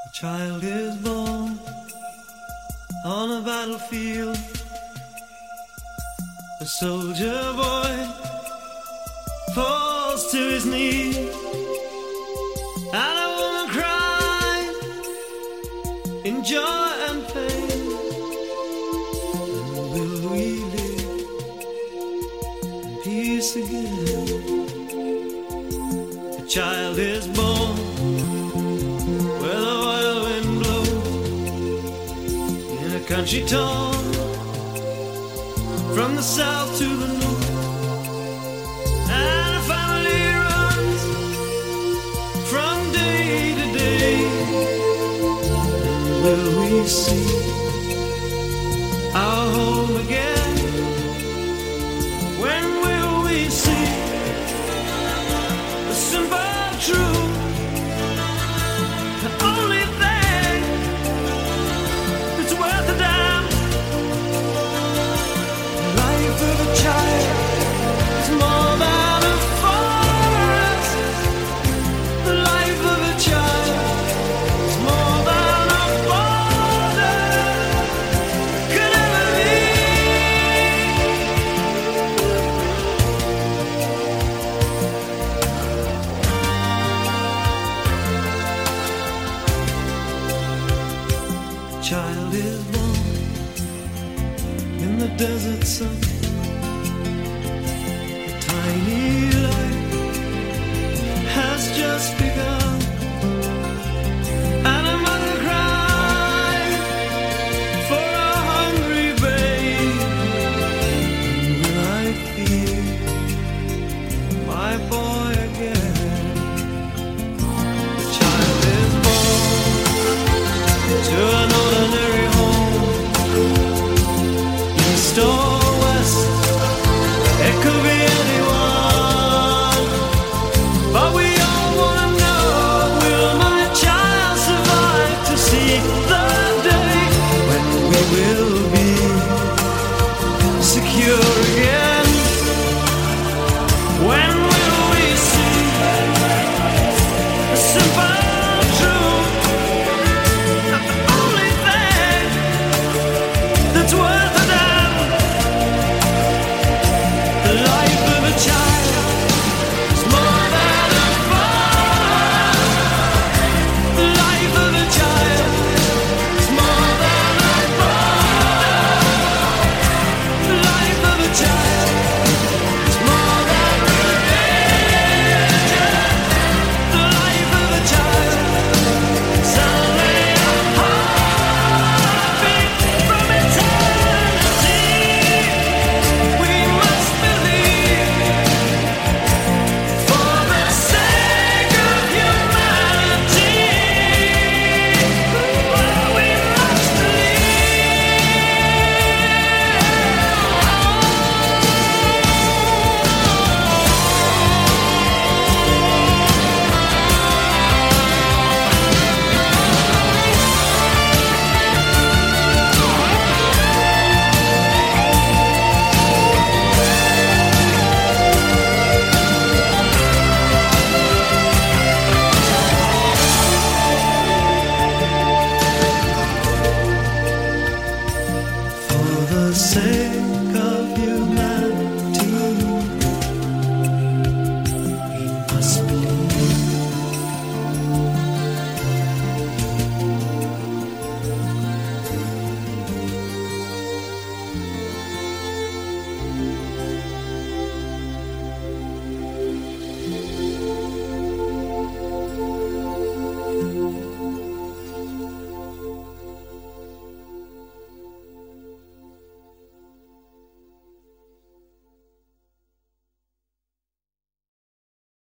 Child is born on a battlefield, a soldier boy falls to his knees, and a woman cries in joy and pain. And will we live in peace again? A child is born where the wild wind blows, in a country torn from the south to the north, and a family runs from day to day. And will we see our home again? When will we see the simple truth? The only thing that's worth a damn. The life of a child is more than a forest. The life of a child is more than a border could ever be. Child is born in the desert sun,